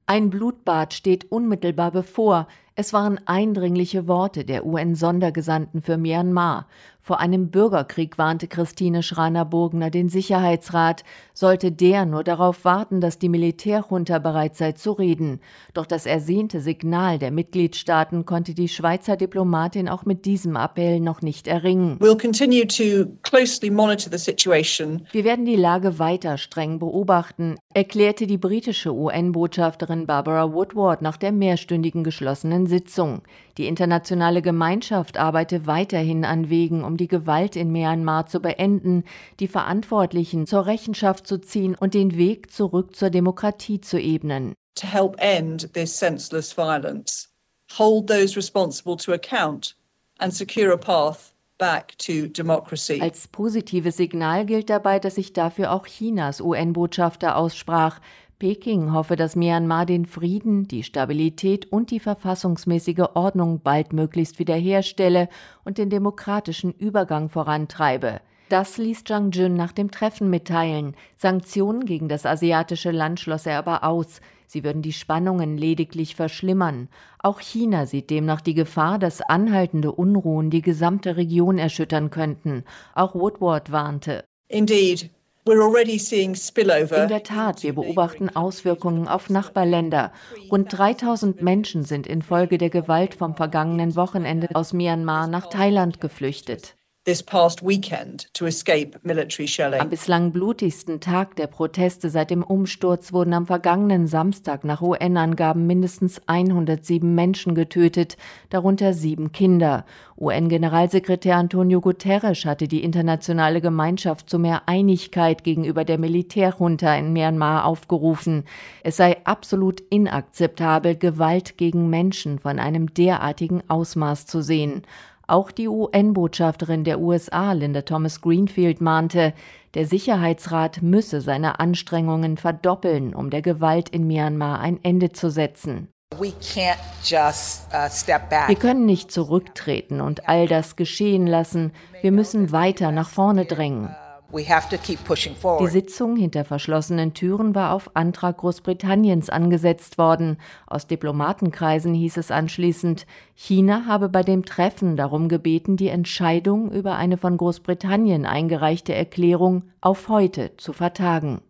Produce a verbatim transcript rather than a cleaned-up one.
Ein Blutbad steht unmittelbar bevor. Es waren eindringliche Worte der U N-Sondergesandten für Myanmar. Vor einem Bürgerkrieg warnte Christine Schraner-Burgener den Sicherheitsrat. Sollte der nur darauf warten, dass die Militärjunta bereit sei zu reden. Doch das ersehnte Signal der Mitgliedstaaten konnte die Schweizer Diplomatin auch mit diesem Appell noch nicht erringen. We'll continue to closely monitor the situation. Wir werden die Lage weiter streng beobachten, erklärte die britische U N-Botschafterin Barbara Woodward nach der mehrstündigen geschlossenen Sitzung. Die internationale Gemeinschaft arbeite weiterhin an Wegen, um die Gewalt in Myanmar zu beenden, die Verantwortlichen zur Rechenschaft zu ziehen und den Weg zurück zur Demokratie zu ebnen. To help end this senseless violence, hold those responsible to account and secure a path back to democracy. Als positives Signal gilt dabei, dass sich dafür auch Chinas U N-Botschafter aussprach. Peking hoffe, dass Myanmar den Frieden, die Stabilität und die verfassungsmäßige Ordnung baldmöglichst wiederherstelle und den demokratischen Übergang vorantreibe. Das ließ Zhang Jun nach dem Treffen mitteilen. Sanktionen gegen das asiatische Land schloss er aber aus. Sie würden die Spannungen lediglich verschlimmern. Auch China sieht demnach die Gefahr, dass anhaltende Unruhen die gesamte Region erschüttern könnten. Auch Woodward warnte. Indeed. We're already seeing spillover. In der Tat, wir beobachten Auswirkungen auf Nachbarländer. Rund dreitausend Menschen sind infolge der Gewalt vom vergangenen Wochenende aus Myanmar nach Thailand geflüchtet. This past weekend to escape military shelling. Am bislang blutigsten Tag der Proteste seit dem Umsturz wurden am vergangenen Samstag nach U N-Angaben mindestens hundertsieben Menschen getötet, darunter sieben Kinder. U N-Generalsekretär Antonio Guterres hatte die internationale Gemeinschaft zu mehr Einigkeit gegenüber der Militärjunta in Myanmar aufgerufen. Es sei absolut inakzeptabel, Gewalt gegen Menschen von einem derartigen Ausmaß zu sehen. Auch die U N-Botschafterin der U S A, Linda Thomas-Greenfield, mahnte, der Sicherheitsrat müsse seine Anstrengungen verdoppeln, um der Gewalt in Myanmar ein Ende zu setzen. We can't just, uh, step back. Wir können nicht zurücktreten und all das geschehen lassen. Wir müssen weiter nach vorne drängen. We have to keep pushing Die forward. Sitzung hinter verschlossenen Türen war auf Antrag Großbritanniens angesetzt worden. Aus Diplomatenkreisen hieß es anschließend, China habe bei dem Treffen darum gebeten, die Entscheidung über eine von Großbritannien eingereichte Erklärung auf heute zu vertagen.